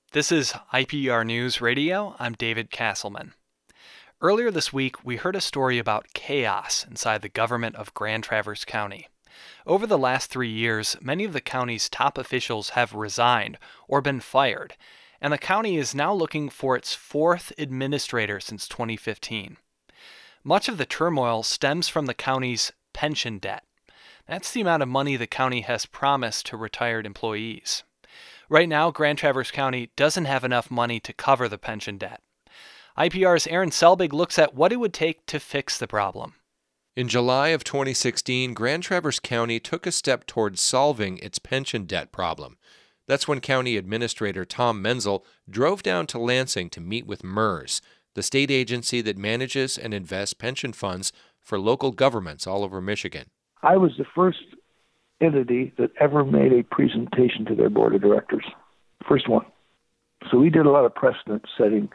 This is IPR News Radio. I'm David Castleman. Earlier this week, we heard a story about chaos inside the government of Grand Traverse County. Over the last 3 years, many of the county's top officials have resigned or been fired, and the county is now looking for its fourth administrator since 2015. Much of the turmoil stems from the county's pension debt. That's the amount of money the county has promised to retired employees. Right now, Grand Traverse County doesn't have enough money to cover the pension debt. IPR's Aaron Selbig looks at what it would take to fix the problem. In July of 2016, Grand Traverse County took a step towards solving its pension debt problem. That's when County Administrator Tom Menzel drove down to Lansing to meet with MERS, the state agency that manages and invests pension funds for local governments all over Michigan. I was the first entity that ever made a presentation to their board of directors. First one. So we did a lot of precedent setting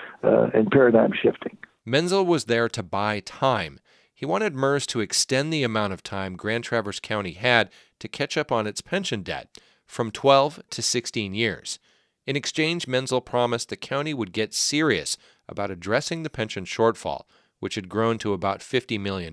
and paradigm shifting. Menzel was there to buy time. He wanted MERS to extend the amount of time Grand Traverse County had to catch up on its pension debt from 12 to 16 years. In exchange, Menzel promised the county would get serious about addressing the pension shortfall, which had grown to about $50 million.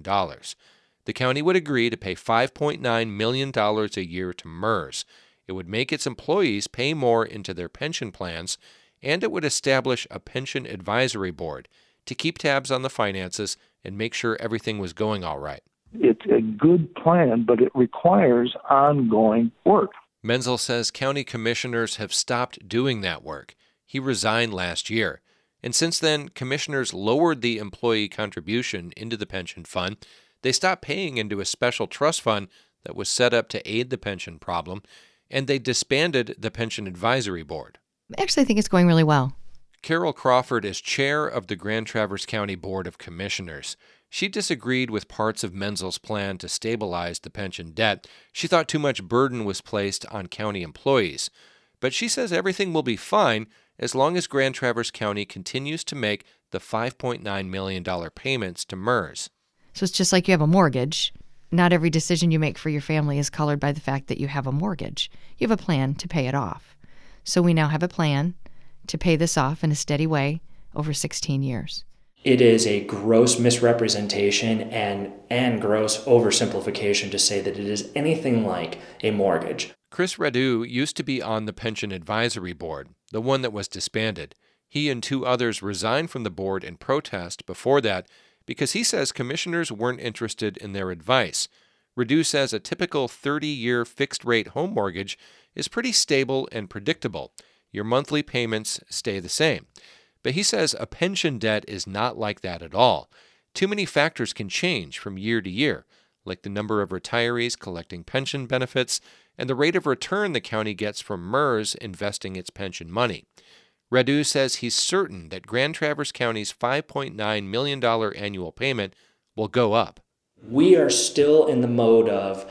The county would agree to pay $5.9 million a year to MERS. It would make its employees pay more into their pension plans, and it would establish a pension advisory board to keep tabs on the finances and make sure everything was going all right. It's a good plan, but it requires ongoing work. Menzel says county commissioners have stopped doing that work. He resigned last year. And since then, commissioners lowered the employee contribution into the pension fund. They stopped paying into a special trust fund that was set up to aid the pension problem, and they disbanded the Pension Advisory Board. Actually, I think it's going really well. Carol Crawford is chair of the Grand Traverse County Board of Commissioners. She disagreed with parts of Menzel's plan to stabilize the pension debt. She thought too much burden was placed on county employees. But she says everything will be fine as long as Grand Traverse County continues to make the $5.9 million payments to MERS. So it's just like you have a mortgage. Not every decision you make for your family is colored by the fact that you have a mortgage. You have a plan to pay it off. So we now have a plan to pay this off in a steady way over 16 years. It is a gross misrepresentation and gross oversimplification to say that it is anything like a mortgage. Chris Radu used to be on the Pension Advisory Board, the one that was disbanded. He and 2 others resigned from the board in protest before that because he says commissioners weren't interested in their advice. Radu says a typical 30-year fixed-rate home mortgage is pretty stable and predictable. Your monthly payments stay the same. But he says a pension debt is not like that at all. Too many factors can change from year to year, like the number of retirees collecting pension benefits and the rate of return the county gets from MERS investing its pension money. Radu says he's certain that Grand Traverse County's $5.9 million annual payment will go up. We are still in the mode of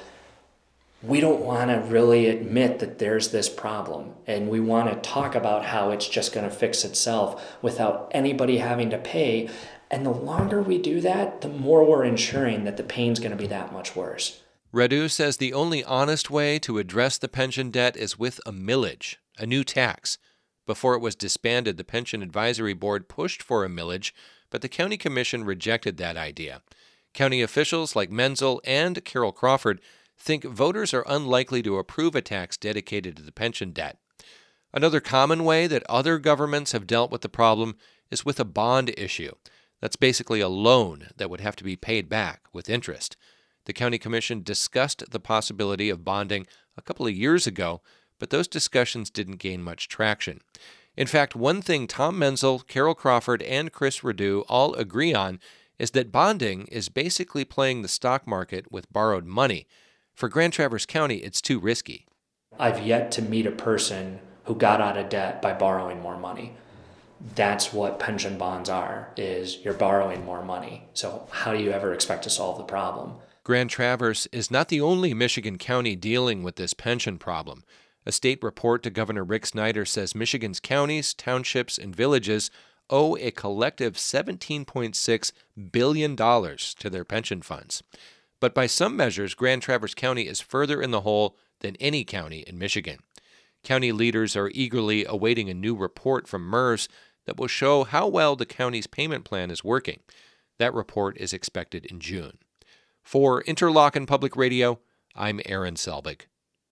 we don't want to really admit that there's this problem, and we want to talk about how it's just going to fix itself without anybody having to pay. And the longer we do that, the more we're ensuring that the pain's going to be that much worse. Radu says the only honest way to address the pension debt is with a millage, a new tax. Before it was disbanded, the Pension Advisory Board pushed for a millage, but the County Commission rejected that idea. County officials like Menzel and Carol Crawford think voters are unlikely to approve a tax dedicated to the pension debt. Another common way that other governments have dealt with the problem is with a bond issue. That's basically a loan that would have to be paid back with interest. The County Commission discussed the possibility of bonding a couple of years ago, but those discussions didn't gain much traction. In fact, one thing Tom Menzel, Carol Crawford, and Chris Radu all agree on is that bonding is basically playing the stock market with borrowed money. For Grand Traverse County, it's too risky. I've yet to meet a person who got out of debt by borrowing more money. That's what pension bonds are, is you're borrowing more money. So how do you ever expect to solve the problem? Grand Traverse is not the only Michigan county dealing with this pension problem. A state report to Governor Rick Snyder says Michigan's counties, townships, and villages owe a collective $17.6 billion to their pension funds. But by some measures, Grand Traverse County is further in the hole than any county in Michigan. County leaders are eagerly awaiting a new report from MERS that will show how well the county's payment plan is working. That report is expected in June. For Interlochen Public Radio, I'm Aaron Selbig.